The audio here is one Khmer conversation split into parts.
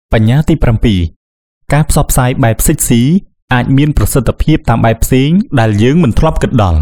បញ្ញាទី7ការផ្សព្វផ្សាយបែបសិចស៊ីអាចមានប្រសិទ្ធភាពតាមបែបផ្សេងដែលយើងមិនធ្លាប់គិតដល់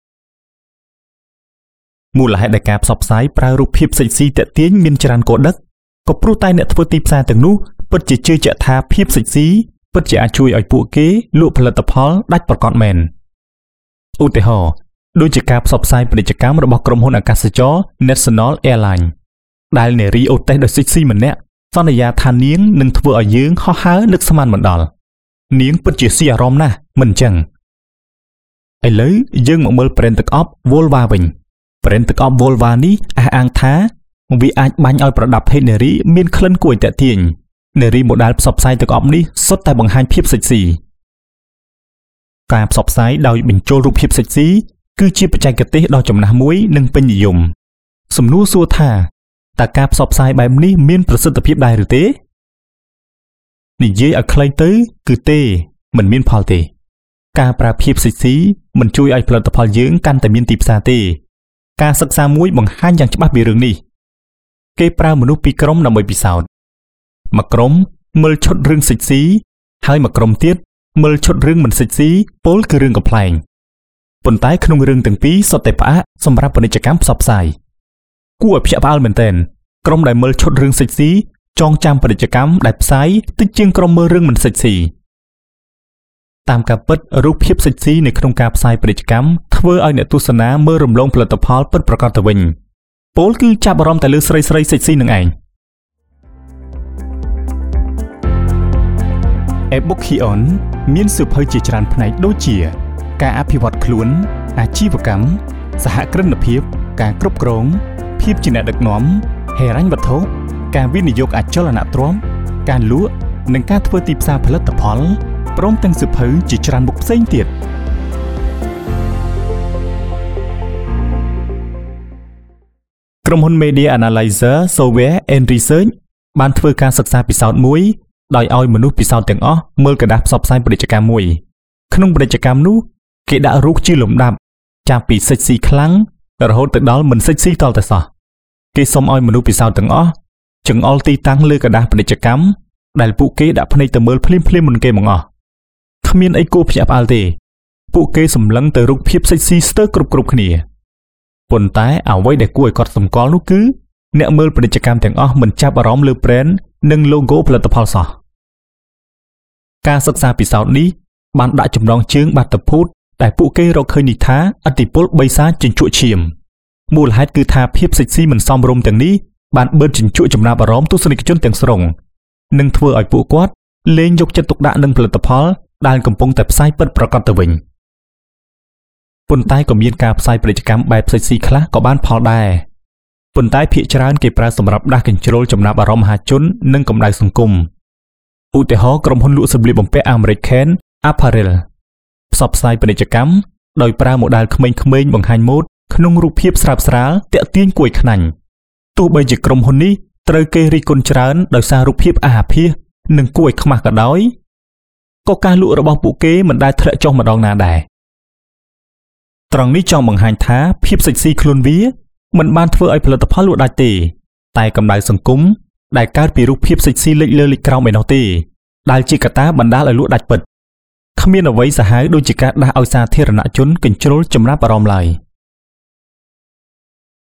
មូលហេតុដែលការផ្សព្វផ្សាយប្រើរូបភាពសិចស៊ីទាក់ទាញមានច្រើនគោលដៅក៏ព្រោះតែអ្នកធ្វើទីផ្សារទាំងនោះពិតជាជឿជាក់ថាភាពសិចស៊ីពិតជាអាចជួយឲ្យពួកគេលក់ផលិតផលដាច់ប្រកបមែនឧទាហរណ៍ដូចជាការផ្សព្វផ្សាយពាណិជ្ជកម្មរបស់ក្រុមហ៊ុនអាកាសចរ National Airlines ដែលនារីអូតេសដោយសិចស៊ីម្នាក់សន្យាថានាងនឹងធ្វើឲ្យយើងហោះហើរនឹកស្មានមិនដល់នាងពិតជាស៊ីអារម្មណ៍ណាស់មិនចឹងឥឡូវយើងមកមើល brand ទឹកអប់ Volva វិញ brand ទឹកអប់ Volva នេះអះអាងថាវាអាចបាញ់ឲ្យប្រដាប់ភេទនារីមានក្លិនគួរឲ្យទាក់ទាញនារីម៉ូដែលផ្សព្វផ្សាយទឹកអប់នេះសុទ្ធតែបង្ហាញភាពសិចស៊ីការផ្សព្វផ្សាយដោយបញ្ចូលរូបភាពសិចស៊ីគឺជាបច្ចេកទេសដ៏ចំណាស់មួយនិងពេញនិយមសំណួរសួរថាតើការផ្សព្វផ្សាយបែបនេះមានប្រសិទ្ធភាពដែរឬទេនិយាយឲ្យខ្លីទៅគឺទេមិនមានផលទេការប្រើភាពសិចស៊ីមិនជួយឲ្យផលិតផលយើងកាន់តែមានទីផ្សារទេការសិក្សាមួយបង្ហាញយ៉ាងច្បាស់ពីរឿងនេះគេប្រើមនុស្សពីរក្រុមដើម្បីពិសោធន៍មួយក្រុមមើលឈុតរឿងសិចស៊ីហើយមួយក្រុមទៀតមើលឈុតរឿងមិនសិចស៊ីពោលគឺរឿងកំ pl ែងប៉ុន្តែក្នុងរឿងទាំងពីរសុទ្ធតែផ្អាកសម្រាប់ពាណិជ្ជកម្មផ្សព្វផ្សាយគួរឲ្យភ្ញាក់ផ្អើលមែនទែនក្រុមដែលមើលឈុតរឿងសិចស៊ីចងចាំពាណិជ្ជកម្មដែលផ្សាយតិចជាងក្រុមមើលរឿងមិនសិចស៊ីតាមការពិតរូបភាពសិចស៊ីនៅក្នុងការផ្សាយពាណិជ្ជកម្មធ្វើឲ្យអ្នកទស្សនាមើលរំលងផលិតផលពិតប្រាកដទៅវិញពោលគឺចាប់អារម្មណ៍តែលើស្រីសិចស៊ីនឹងឯង e-book Hion មានសៀវភៅជាច្រើនផ្នែកដូចជាការអភិវឌ្ឍខ្លួនអាជីវកម្មសហគ្រិនភាពការគ្រប់គ្រងភាពជាអ្នកដឹកនាំហិរញ្ញវត្ថុការវិនិយោគអចលនទ្រព្យការលក់និងការធ្វើទីផ្សារផលិតផលព្រមទាំងសៀវភៅជាច្រើនមុខផ្សេងទៀតក្រុមហ៊ុន Media Analyzer Software and Research បានធ្វើការសិក្សាពិសោធន៍មួយដោយឲ្យមនុស្សពិសោធន៍ទាំងអស់មើលกระดาษផ្សព្វផ្សាយពាណិជ្ជកម្មមួយក្នុងពាណិជ្ជកម្មនោះគេដាក់រូបជាលំដាប់ចាប់ពីសិចស៊ីខ្លាំងរហូតទៅដល់មិនសិចស៊ីតតែសោះគេសុំឲ្យមនុស្សពិសោធន៍ទាំងអស់ចង្អុលទីតាំងលើกระดาษពាណិជ្ជកម្មដែលពួកគេដាក់ភ្នែកទៅមើលភ្លាមមុនគេមកអស់គ្មានអីគួរភ្ញាក់ផ្អើលទេពួកគេសម្លឹងទៅរូបភាពសិចស៊ីស្ទើរគ្រប់គ្នាប៉ុន្តែអ្វីដែលគួរឲ្យកត់សម្គាល់នោះគឺអ្នកមើលពាណិជ្ជកម្មទាំងអស់មិនចាប់អារម្មណ៍លើ brand និង logo ផលិតផលសោះការសិក្សាពិសោធន៍នេះបានដាក់ចំណងជើងបាតុភូតដែលពួកគេរកឃើញនេះថាឥទ្ធិពលបីសាជញ្ជក់ឈាមមូលហេតុគឺថាភាពសិចស៊ីមិនសមរម្យទាំងនេះបានបឺតជញ្ជក់ចំណាប់អារម្មណ៍ទស្សនិកជនទាំងស្រុងនិងធ្វើឲ្យពួកគាត់លែងយកចិត្តទុកដាក់នឹងផលិតផលដែលកំពុងតែផ្សាយពិតប្រាកដទៅវិញប៉ុន្តែក៏មានការផ្សាយពាណិជ្ជកម្មបែបសិចស៊ីខ្លះក៏បានផលដែរប៉ុន្តែភាគច្រើនគេប្រើសម្រាប់ដាស់កញ្ជ្រោលចំណាប់អារម្មណ៍មហាជននិងកម្ដៅសង្គមឧទាហរណ៍ក្រុមហ៊ុនលក់សម្លៀកបំពាក់អាមេរិក Apparel ផ្សព្វផ្សាយពាណិជ្ជកម្មដោយប្រើម៉ូដែលក្មេងៗបង្ហាញម៉ូដក្នុងរូបភាពស្រើបស្រាលទាក់ទាញគួរឲ្យខ្នាញ់ទោះបីជាក្រុមហ៊ុននេះត្រូវគេរិះគន់ច្រើនដោយសាររូបភាពអាភាសនិងគួរឲ្យខ្មាស់ក៏ដោយក៏ការលក់របស់ពួកគេមិនដែលធ្លាក់ចុះម្ដងណាដែរត្រង់នេះចង់បង្ហាញថាភាពសិចស៊ីខ្លួនវាមិនបានធ្វើឲ្យផលិតផលលក់ដាច់ទេតែកម្ដៅសង្គមដែលកើតពីរូបភាពសិចស៊ីលេចលើលេចក្រោមឯណោះទេដែលជាកត្តាបណ្ដាលឲ្យលក់ដាច់ពិតគ្មានអ្វីសាហាវដូចជាការដាស់ឲ្យសាធារណជនកញ្ជ្រោលចំណាប់អារម្មណ៍ឡើយ